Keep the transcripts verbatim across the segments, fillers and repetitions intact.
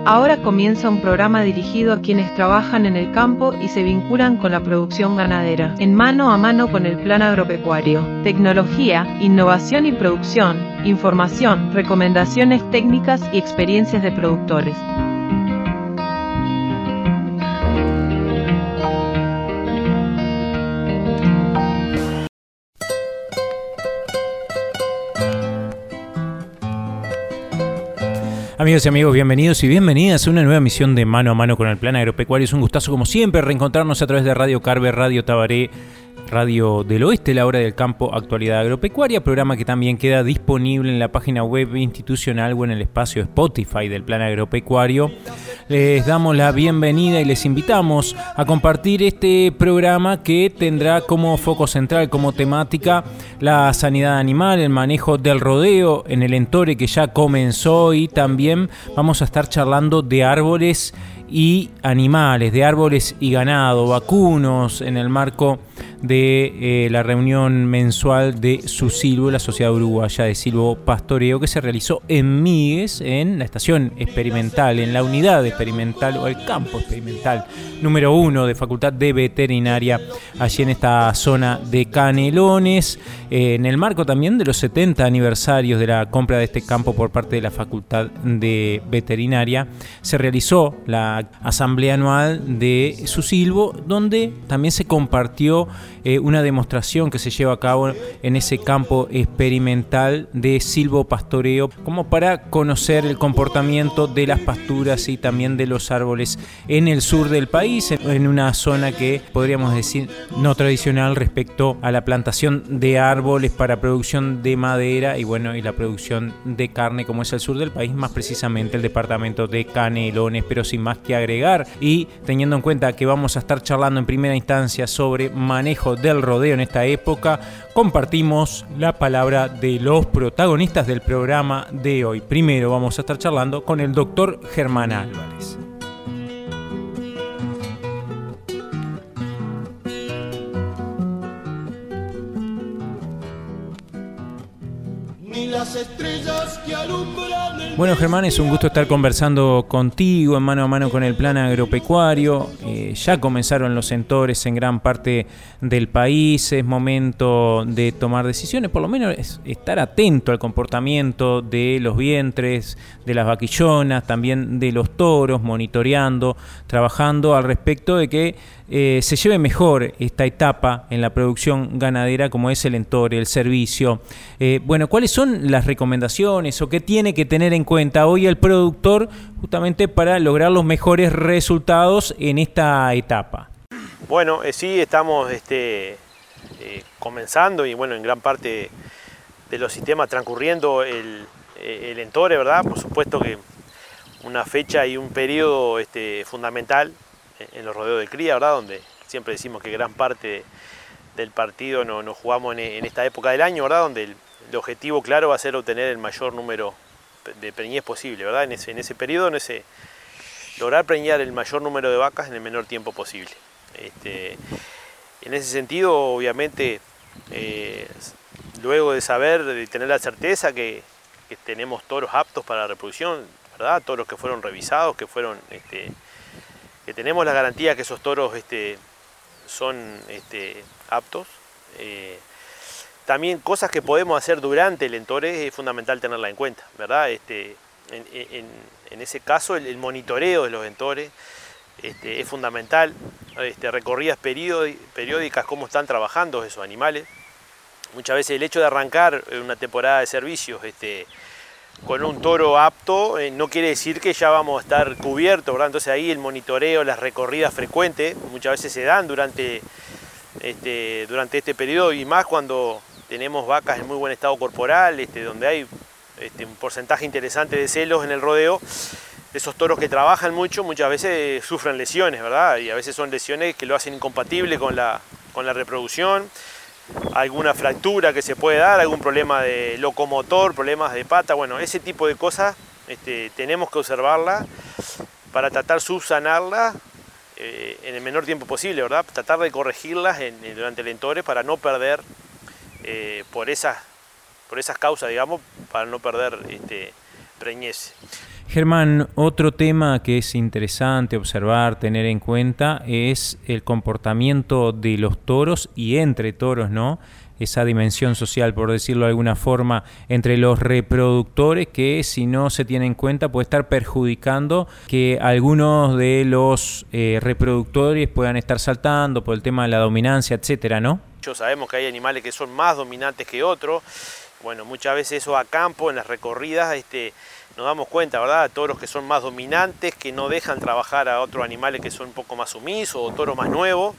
Ahora comienza un programa dirigido a quienes trabajan en el campo y se vinculan con la producción ganadera, en mano a mano con el plan agropecuario. Tecnología, innovación y producción, información, recomendaciones técnicas y experiencias de productores. Amigos y amigos, bienvenidos y bienvenidas a una nueva emisión de Mano a Mano con el Plan Agropecuario. Es un gustazo, como siempre, reencontrarnos a través de Radio Carver, Radio Tabaré, Radio del Oeste, La Hora del Campo, Actualidad Agropecuaria, programa que también queda disponible en la página web institucional o en el espacio Spotify del Plan Agropecuario. Les damos la bienvenida y les invitamos a compartir este programa que tendrá como foco central, como temática, la sanidad animal, el manejo del rodeo en el Entore que ya comenzó, y también vamos a estar charlando de árboles y animales, de árboles y ganado, vacunos, en el marco de eh, la reunión mensual de SUSILVO, la Sociedad Uruguaya de Silvo Pastoreo, que se realizó en Míguez, en la estación experimental, en la unidad experimental o el campo experimental número uno de Facultad de Veterinaria, allí en esta zona de Canelones, eh, en el marco también de los setenta aniversarios de la compra de este campo por parte de la Facultad de Veterinaria. Se realizó la asamblea anual de SUSILVO, donde también se compartió eh, una demostración que se lleva a cabo en ese campo experimental de silvopastoreo, como para conocer el comportamiento de las pasturas y también de los árboles en el sur del país, en una zona que podríamos decir no tradicional respecto a la plantación de árboles para producción de madera y bueno y la producción de carne, como es el sur del país, más precisamente el departamento de Canelones. Pero sin más que agregar, y teniendo en cuenta que vamos a estar charlando en primera instancia sobre manejo del rodeo en esta época, compartimos la palabra de los protagonistas del programa de hoy. Primero vamos a estar charlando con el doctor Germán Álvarez. Bueno, Germán, es un gusto estar conversando contigo en Mano a Mano con el Plan Agropecuario. Eh, ya comenzaron los entores en gran parte del país. Es momento de tomar decisiones, por lo menos es estar atento al comportamiento de los vientres, de las vaquillonas, también de los toros, monitoreando, trabajando al respecto de que eh, se lleve mejor esta etapa en la producción ganadera, como es el entore, el servicio. Eh, bueno, ¿cuáles son las recomendaciones o qué tiene que tener en cuenta hoy el productor justamente para lograr los mejores resultados en esta etapa? Bueno, eh, sí, estamos este, eh, comenzando y bueno, en gran parte de los sistemas transcurriendo el, el entore, ¿verdad? Por supuesto que una fecha y un periodo este, fundamental en los rodeos de cría, ¿verdad? Donde siempre decimos que gran parte del partido nos no jugamos en, en esta época del año, ¿verdad? Donde el, el objetivo claro va a ser obtener el mayor número de preñez posible, ¿verdad? En ese, en ese periodo, en ese, lograr preñar el mayor número de vacas en el menor tiempo posible. Este, en ese sentido, obviamente, eh, luego de saber, de tener la certeza que, que tenemos toros aptos para la reproducción, ¿verdad? Toros que fueron revisados, que fueron, este, que tenemos la garantía que esos toros este, son este, aptos. Eh, También cosas que podemos hacer durante el entore es fundamental tenerla en cuenta, ¿verdad? Este, en, en, en ese caso el, el monitoreo de los entores este, es fundamental, este, recorridas periódicas, cómo están trabajando esos animales. Muchas veces el hecho de arrancar una temporada de servicios este, con un toro apto eh, no quiere decir que ya vamos a estar cubiertos, ¿verdad? Entonces ahí el monitoreo, las recorridas frecuentes muchas veces se dan durante este, durante este periodo, y más cuando tenemos vacas en muy buen estado corporal, este, donde hay este, un porcentaje interesante de celos en el rodeo. Esos toros que trabajan mucho muchas veces sufren lesiones, ¿verdad? Y a veces son lesiones que lo hacen incompatible con la, con la reproducción, alguna fractura que se puede dar, algún problema de locomotor, problemas de pata. Bueno, ese tipo de cosas este, tenemos que observarlas para tratar de subsanarlas eh, en el menor tiempo posible, ¿verdad? Tratar de corregirlas en, durante el entore para no perder eh, por, esas, por esas causas, digamos, para no perder este, preñez. Germán, otro tema que es interesante observar, tener en cuenta, es el comportamiento de los toros y entre toros, ¿no? Esa dimensión social, por decirlo de alguna forma, entre los reproductores que, si no se tiene en cuenta, puede estar perjudicando que algunos de los eh, reproductores puedan estar saltando por el tema de la dominancia, etcétera, ¿no? Sabemos que hay animales que son más dominantes que otros. Bueno, muchas veces eso a campo, en las recorridas, este, nos damos cuenta, ¿verdad? Toros que son más dominantes, que no dejan trabajar a otros animales que son un poco más sumisos, o toros más nuevos.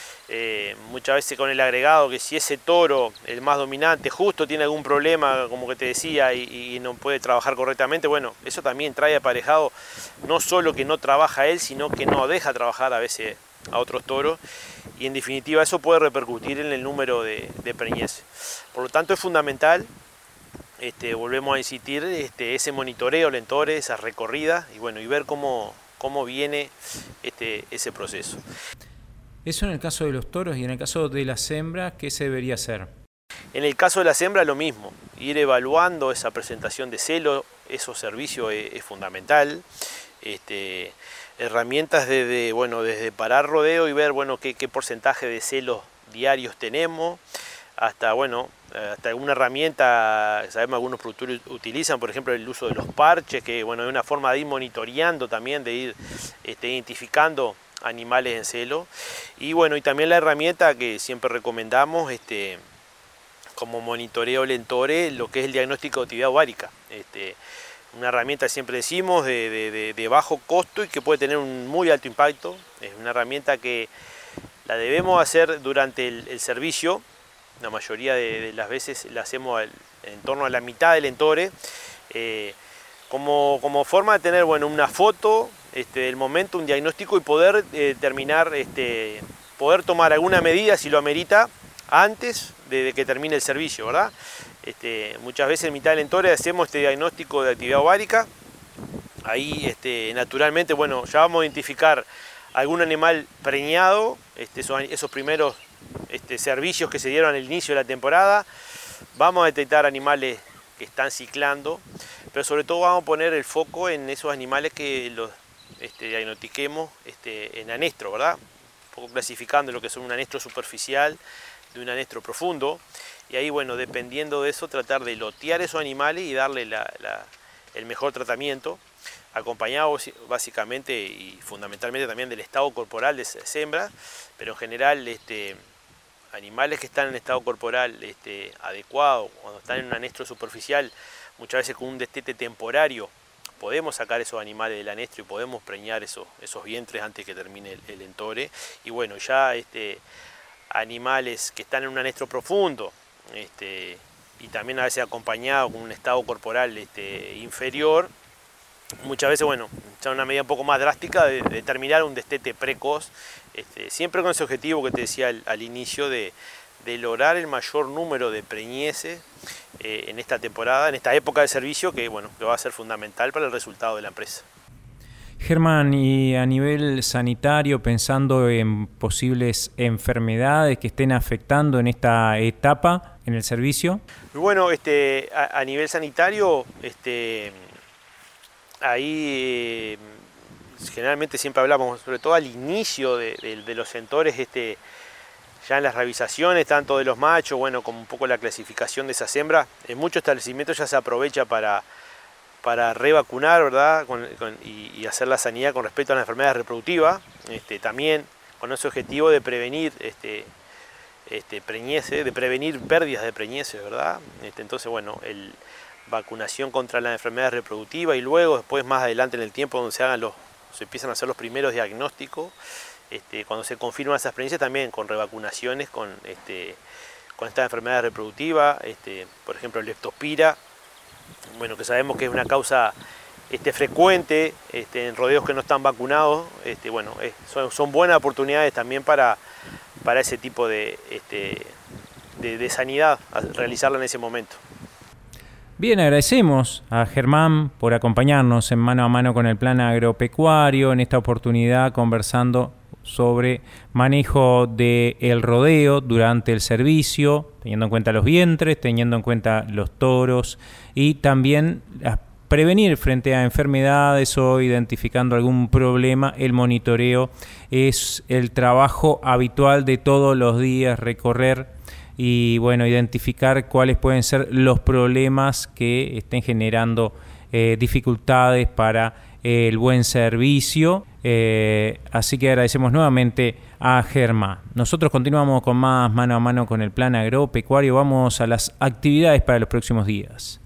Eh, muchas veces con el agregado que si ese toro, el más dominante, justo tiene algún problema, como que te decía, y, y no puede trabajar correctamente, bueno, eso también trae aparejado no solo que no trabaja él, sino que no deja trabajar a veces a otros toros, y en definitiva eso puede repercutir en el número de, de preñeces. Por lo tanto es fundamental, este, volvemos a insistir, este, ese monitoreo, lentores, esas recorridas, y bueno, y ver cómo, cómo viene este, ese proceso. Eso en el caso de los toros, y en el caso de las hembras, ¿qué se debería hacer? En el caso de las hembras lo mismo, ir evaluando esa presentación de celo, esos servicios es, es fundamental. Este, herramientas desde, bueno, desde parar rodeo y ver bueno, qué, qué porcentaje de celos diarios tenemos, hasta, bueno, hasta alguna herramienta, sabemos algunos productores utilizan, por ejemplo, el uso de los parches, que bueno, es una forma de ir monitoreando también, de ir este, identificando animales en celo. Y bueno, y también la herramienta que siempre recomendamos, este, como monitoreo lentore, lo que es el diagnóstico de actividad ovárica. Este, una herramienta, siempre decimos, de, de, de, de bajo costo y que puede tener un muy alto impacto. Es una herramienta que la debemos hacer durante el, el servicio. La mayoría de, de las veces la hacemos al, en torno a la mitad del entore, eh, como, como forma de tener bueno, una foto este, del momento, un diagnóstico y poder eh, terminar, este, poder tomar alguna medida si lo amerita antes de, de que termine el servicio, ¿verdad? Este, muchas veces en mitad del entore hacemos este diagnóstico de actividad ovárica. Ahí este, naturalmente bueno, ya vamos a identificar algún animal preñado, este, esos, esos primeros este, servicios que se dieron al inicio de la temporada. Vamos a detectar animales que están ciclando, pero sobre todo vamos a poner el foco en esos animales que los este, diagnostiquemos este, en anestro, ¿verdad? Un poco clasificando lo que son un anestro superficial de un anestro profundo. Y ahí, bueno, dependiendo de eso, tratar de lotear esos animales y darle la, la, el mejor tratamiento, acompañado básicamente y fundamentalmente también del estado corporal de esas hembras, pero en general este, animales que están en estado corporal este, adecuado, cuando están en un anestro superficial, muchas veces con un destete temporario, podemos sacar esos animales del anestro y podemos preñar esos, esos vientres antes que termine el, el entore. Y bueno, ya este, animales que están en un anestro profundo, Este, y también a veces acompañado con un estado corporal este, inferior, muchas veces, bueno, ya una medida un poco más drástica de, de determinar un destete precoz, este, siempre con ese objetivo que te decía al, al inicio de, de lograr el mayor número de preñeces eh, en esta temporada, en esta época de servicio, que, bueno, que va a ser fundamental para el resultado de la empresa. Germán, y a nivel sanitario, pensando en posibles enfermedades que estén afectando en esta etapa en el servicio. Bueno, este, a, a nivel sanitario, este, ahí eh, generalmente siempre hablamos, sobre todo al inicio de, de, de los entores, este, ya en las revisaciones, tanto de los machos, bueno, como un poco la clasificación de esas hembras, en muchos establecimientos ya se aprovecha para para revacunar, ¿verdad? Con, con, y, y hacer la sanidad con respecto a las enfermedades reproductivas, este, también con ese objetivo de prevenir este, este, preñeces, de prevenir pérdidas de preñeces, ¿verdad? Este, entonces, bueno, el, vacunación contra las enfermedades reproductivas y luego, después más adelante en el tiempo, donde se, hagan los, se empiezan a hacer los primeros diagnósticos, este, cuando se confirman esas preñeces también con revacunaciones con, este, con estas enfermedades reproductivas, este, por ejemplo, el leptospira, bueno, que sabemos que es una causa este, frecuente este, en rodeos que no están vacunados, este, bueno, es, son, son buenas oportunidades también para, para ese tipo de, este, de, de sanidad, a realizarla en ese momento. Bien, agradecemos a Germán por acompañarnos en Mano a Mano con el Plan Agropecuario, en esta oportunidad conversando sobre manejo del rodeo durante el servicio, teniendo en cuenta los vientres, teniendo en cuenta los toros y también las prevenir frente a enfermedades o identificando algún problema, el monitoreo es el trabajo habitual de todos los días, recorrer y bueno, identificar cuáles pueden ser los problemas que estén generando eh, dificultades para eh, el buen servicio. Eh, así que agradecemos nuevamente a Germán. Nosotros continuamos con más mano a mano con el plan agropecuario. Vamos a las actividades para los próximos días.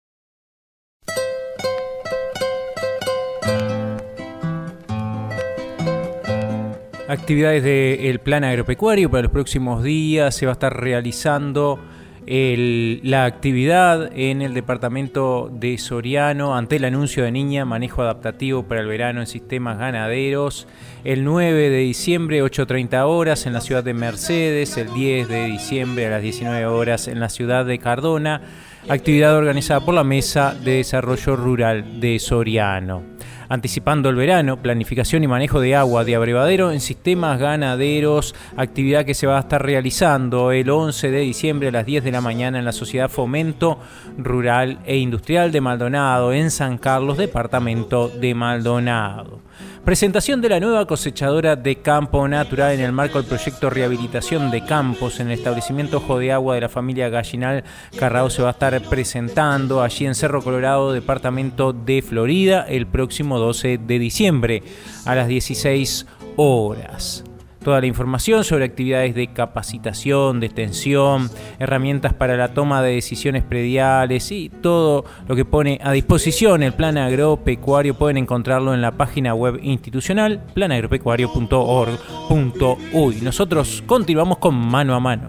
Actividades del plan agropecuario para los próximos días. Se va a estar realizando el, la actividad en el departamento de Soriano ante el anuncio de Niña, manejo adaptativo para el verano en sistemas ganaderos. El nueve de diciembre, ocho treinta horas en la ciudad de Mercedes. El diez de diciembre a las diecinueve horas en la ciudad de Cardona. Actividad organizada por la Mesa de Desarrollo Rural de Soriano. Anticipando el verano, planificación y manejo de agua de abrevadero en sistemas ganaderos, actividad que se va a estar realizando el once de diciembre a las diez de la mañana en la Sociedad Fomento Rural e Industrial de Maldonado, en San Carlos, departamento de Maldonado. Presentación de la nueva cosechadora de campo natural en el marco del proyecto Rehabilitación de Campos en el establecimiento Ojo de Agua de la familia Gallinal Carrao. Se va a estar presentando allí en Cerro Colorado, departamento de Florida, el próximo doce de diciembre a las dieciséis horas. Toda la información sobre actividades de capacitación, de extensión, herramientas para la toma de decisiones prediales y todo lo que pone a disposición el plan agropecuario pueden encontrarlo en la página web institucional plan agropecuario punto org punto uy. Nosotros continuamos con Mano a Mano.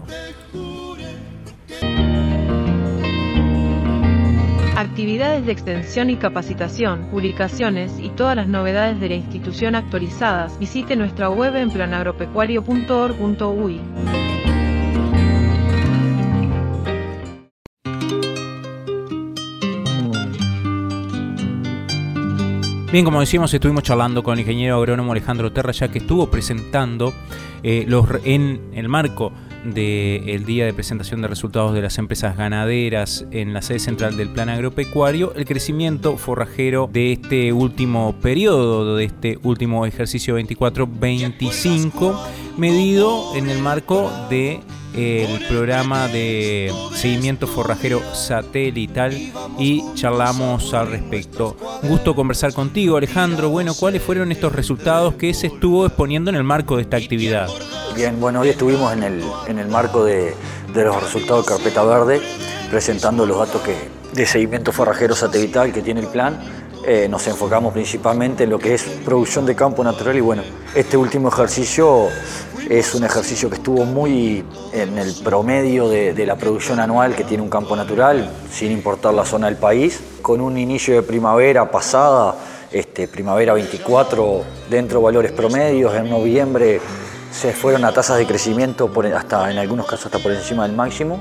Actividades de extensión y capacitación, publicaciones y todas las novedades de la institución actualizadas. Visite nuestra web en plan agropecuario punto org punto uy. Bien, como decíamos, estuvimos charlando con el ingeniero agrónomo Alejandro Terra, ya que estuvo presentando eh, los, en el marco del día de presentación de resultados de las empresas ganaderas en la sede central del plan agropecuario, el crecimiento forrajero de este último periodo, de este último ejercicio veinticuatro veinticinco, medido en el marco de el programa de seguimiento forrajero satelital, y charlamos al respecto. Un gusto conversar contigo, Alejandro. Bueno, ¿cuáles fueron estos resultados que se estuvo exponiendo en el marco de esta actividad? Bien, bueno, hoy estuvimos en el, en el marco de, de los resultados de Carpeta Verde, presentando los datos que, de seguimiento forrajero satelital que tiene el plan. Eh, nos enfocamos principalmente en lo que es producción de campo natural, y bueno, este último ejercicio es un ejercicio que estuvo muy en el promedio de, de la producción anual que tiene un campo natural, sin importar la zona del país, con un inicio de primavera pasada, este, primavera veinticuatro, dentro de valores promedios. En noviembre se fueron a tasas de crecimiento, por, hasta en algunos casos hasta por encima del máximo,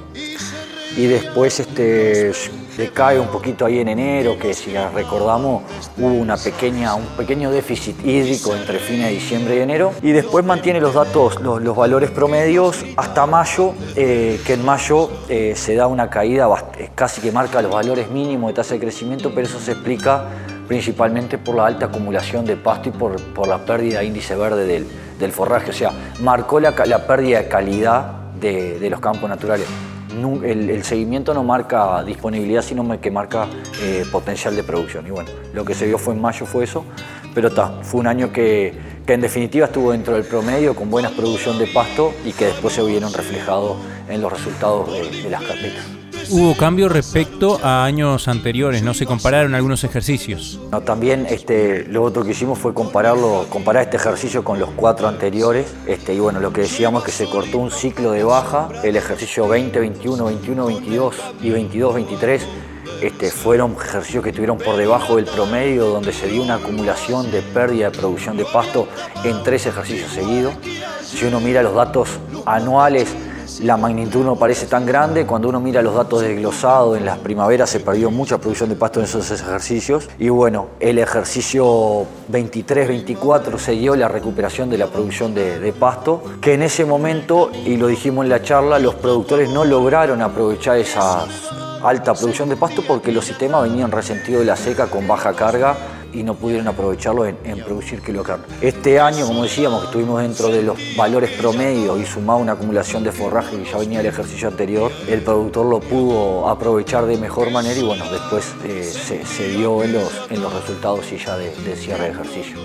y después este, decae un poquito ahí en enero, que si recordamos hubo una pequeña, un pequeño déficit hídrico entre fines de diciembre y enero, y después mantiene los datos, los, los valores promedios hasta mayo, eh, que en mayo eh, se da una caída casi que marca los valores mínimos de tasa de crecimiento, pero eso se explica principalmente por la alta acumulación de pasto y por, por la pérdida de índice verde del, del forraje, o sea, marcó la, la pérdida de calidad de, de los campos naturales. El, el seguimiento no marca disponibilidad, sino que marca eh, potencial de producción. Y bueno, lo que se vio fue en mayo fue eso, pero está, fue un año que, que en definitiva estuvo dentro del promedio, con buena producción de pasto, y que después se vieron reflejados en los resultados de, de las carpetas. Hubo cambios respecto a años anteriores, ¿no? Se compararon algunos ejercicios. No, también este, lo otro que hicimos fue compararlo, comparar este ejercicio con los cuatro anteriores. Este, y bueno, lo que decíamos es que se cortó un ciclo de baja. El ejercicio veinte, veintiuno, veintiuno, veintidós y veintidós, veintitrés este, fueron ejercicios que estuvieron por debajo del promedio, donde se dio una acumulación de pérdida de producción de pasto en tres ejercicios seguidos. Si uno mira los datos anuales, la magnitud no parece tan grande. Cuando uno mira los datos desglosados, en las primaveras se perdió mucha producción de pasto en esos ejercicios. Y bueno, el ejercicio veintitrés veinticuatro se dio la recuperación de la producción de, de pasto, que en ese momento, y lo dijimos en la charla, los productores no lograron aprovechar esas, alta producción de pasto porque los sistemas venían resentidos de la seca con baja carga y no pudieron aprovecharlo en, en producir kilo de carne. Este año, como decíamos, que estuvimos dentro de los valores promedios y sumado una acumulación de forraje que ya venía del ejercicio anterior, el productor lo pudo aprovechar de mejor manera y bueno, después eh, se, se vio en los, en los resultados y ya de, de cierre de ejercicio.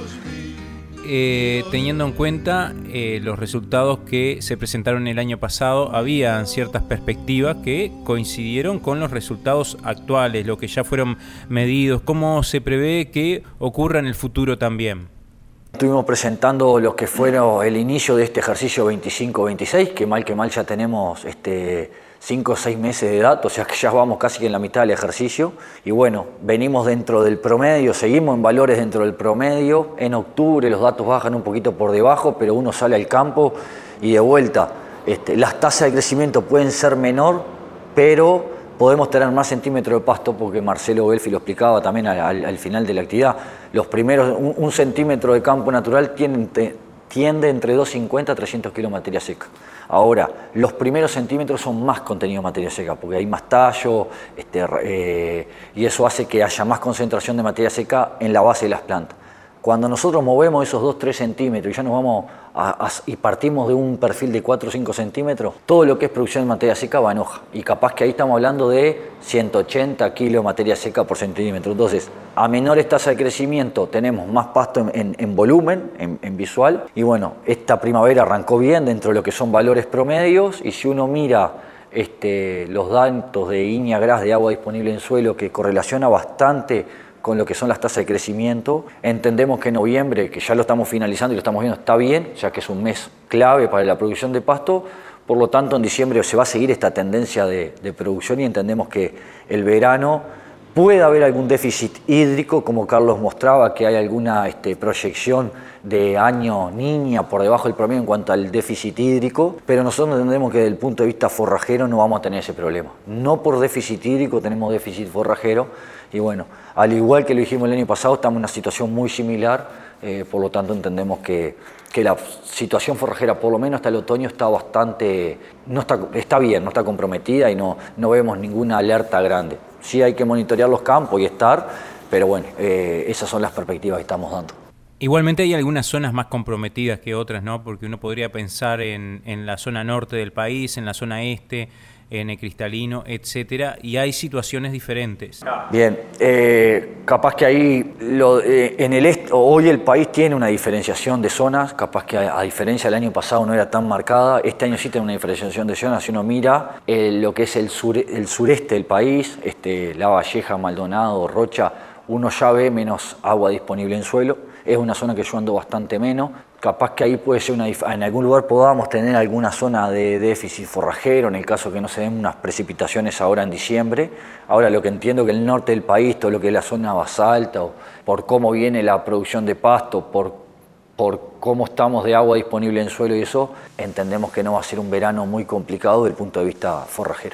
Eh, teniendo en cuenta eh, los resultados que se presentaron el año pasado, había ciertas perspectivas que coincidieron con los resultados actuales, lo que ya fueron medidos. ¿Cómo se prevé que ocurra en el futuro también? Estuvimos presentando lo que fueron el inicio de este ejercicio veinticinco veintiséis, que mal que mal ya tenemos este, cinco o seis meses de datos, o sea que ya vamos casi en la mitad del ejercicio. Y bueno, venimos dentro del promedio, seguimos en valores dentro del promedio. En octubre los datos bajan un poquito por debajo, pero uno sale al campo y de vuelta, este, las tasas de crecimiento pueden ser menor, pero podemos tener más centímetros de pasto, porque Marcelo Belfi lo explicaba también al, al, al final de la actividad. Los primeros, un, un centímetro de campo natural tiende, tiende entre doscientos cincuenta a trescientos kilos de materia seca. Ahora, los primeros centímetros son más contenido de materia seca, porque hay más tallo, este, eh, y eso hace que haya más concentración de materia seca en la base de las plantas. Cuando nosotros movemos esos dos a tres centímetros y ya nos vamos a, a, y partimos de un perfil de cuatro o cinco centímetros, todo lo que es producción de materia seca va en hoja. Y capaz que ahí estamos hablando de ciento ochenta kilos de materia seca por centímetro. Entonces, a menores tasas de crecimiento tenemos más pasto en, en, en volumen, en, en visual. Y bueno, esta primavera arrancó bien dentro de lo que son valores promedios. Y si uno mira este, los datos de I N I A GRAS de agua disponible en suelo, que correlaciona bastante con lo que son las tasas de crecimiento, entendemos que noviembre, que ya lo estamos finalizando y lo estamos viendo, está bien, ya que es un mes clave para la producción de pasto. Por lo tanto, en diciembre se va a seguir esta tendencia de, de producción y entendemos que el verano puede haber algún déficit hídrico, como Carlos mostraba, que hay alguna este, proyección de año niña por debajo del promedio en cuanto al déficit hídrico, pero nosotros entendemos que desde el punto de vista forrajero no vamos a tener ese problema. No por déficit hídrico tenemos déficit forrajero y bueno, al igual que lo dijimos el año pasado, estamos en una situación muy similar, eh, por lo tanto entendemos que, que la situación forrajera, por lo menos hasta el otoño, está bastante, no está, está bien, no está comprometida y no, no vemos ninguna alerta grande. Sí hay que monitorear los campos y estar, pero bueno, eh, esas son las perspectivas que estamos dando. Igualmente hay algunas zonas más comprometidas que otras, ¿no? Porque uno podría pensar en, en la zona norte del país, en la zona este, en el cristalino, etcétera, y hay situaciones diferentes. Bien, eh, capaz que ahí lo, eh, en el este, hoy el país tiene una diferenciación de zonas, capaz que a, a diferencia del año pasado no era tan marcada, este año sí tiene una diferenciación de zonas. Si uno mira eh, lo que es el, sur, el sureste del país, este, La Valleja, Maldonado, Rocha, uno ya ve menos agua disponible en suelo. Es una zona que yo ando bastante menos. Capaz que ahí puede ser una, en algún lugar podamos tener alguna zona de déficit forrajero, en el caso que no se den unas precipitaciones ahora en diciembre. Ahora lo que entiendo que el norte del país, todo lo que es la zona basalta, o por cómo viene la producción de pasto, por, por cómo estamos de agua disponible en suelo y eso, entendemos que no va a ser un verano muy complicado desde el punto de vista forrajero.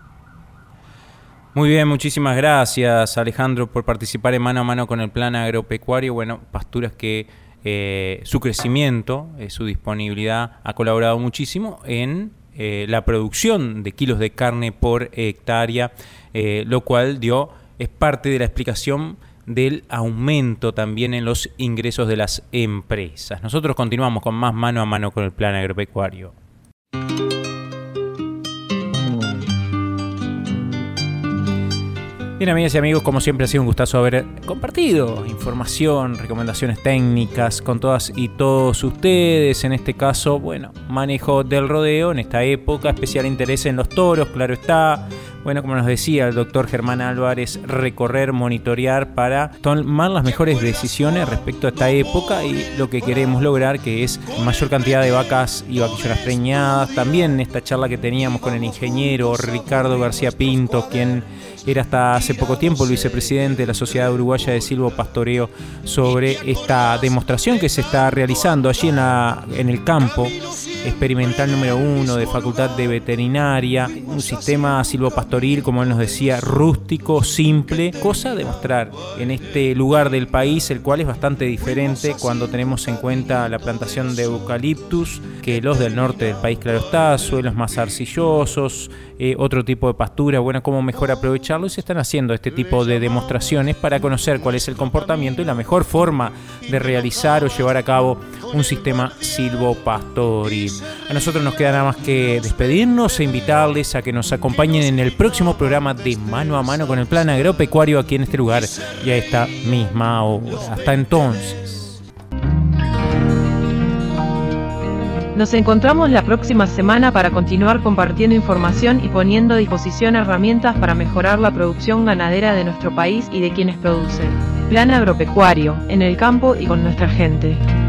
Muy bien, muchísimas gracias Alejandro por participar en Mano a Mano con el Plan Agropecuario. Bueno, pasturas que eh, su crecimiento, eh, su disponibilidad ha colaborado muchísimo en eh, la producción de kilos de carne por hectárea, eh, lo cual dio es parte de la explicación del aumento también en los ingresos de las empresas. Nosotros continuamos con más Mano a Mano con el Plan Agropecuario. Bien, amigas y amigos, como siempre ha sido un gustazo haber compartido información, recomendaciones técnicas con todas y todos ustedes. En este caso, bueno, manejo del rodeo en esta época, especial interés en los toros, claro está. Bueno, como nos decía el doctor Germán Álvarez, recorrer, monitorear para tomar las mejores decisiones respecto a esta época y lo que queremos lograr, que es mayor cantidad de vacas y vaquillonas preñadas. También en esta charla que teníamos con el ingeniero Ricardo García Pinto, quien era hasta hace poco tiempo el vicepresidente de la Sociedad Uruguaya de Silvopastoreo, sobre esta demostración que se está realizando allí en, la, en el campo experimental número uno de Facultad de Veterinaria, un sistema silvopastoril, como él nos decía, rústico, simple, cosa de mostrar en este lugar del país, el cual es bastante diferente cuando tenemos en cuenta la plantación de eucaliptus, que los del norte del país, claro está, suelos más arcillosos, eh, otro tipo de pastura, bueno, cómo mejor aprovecharlo, y se están haciendo este tipo de demostraciones para conocer cuál es el comportamiento y la mejor forma de realizar o llevar a cabo un sistema silvopastoril. A nosotros nos queda nada más que despedirnos e invitarles a que nos acompañen en el próximo programa de Mano a Mano con el Plan Agropecuario aquí en este lugar y a esta misma hora. Hasta entonces. Nos encontramos la próxima semana para continuar compartiendo información y poniendo a disposición herramientas para mejorar la producción ganadera de nuestro país y de quienes producen. Plan Agropecuario, en el campo y con nuestra gente.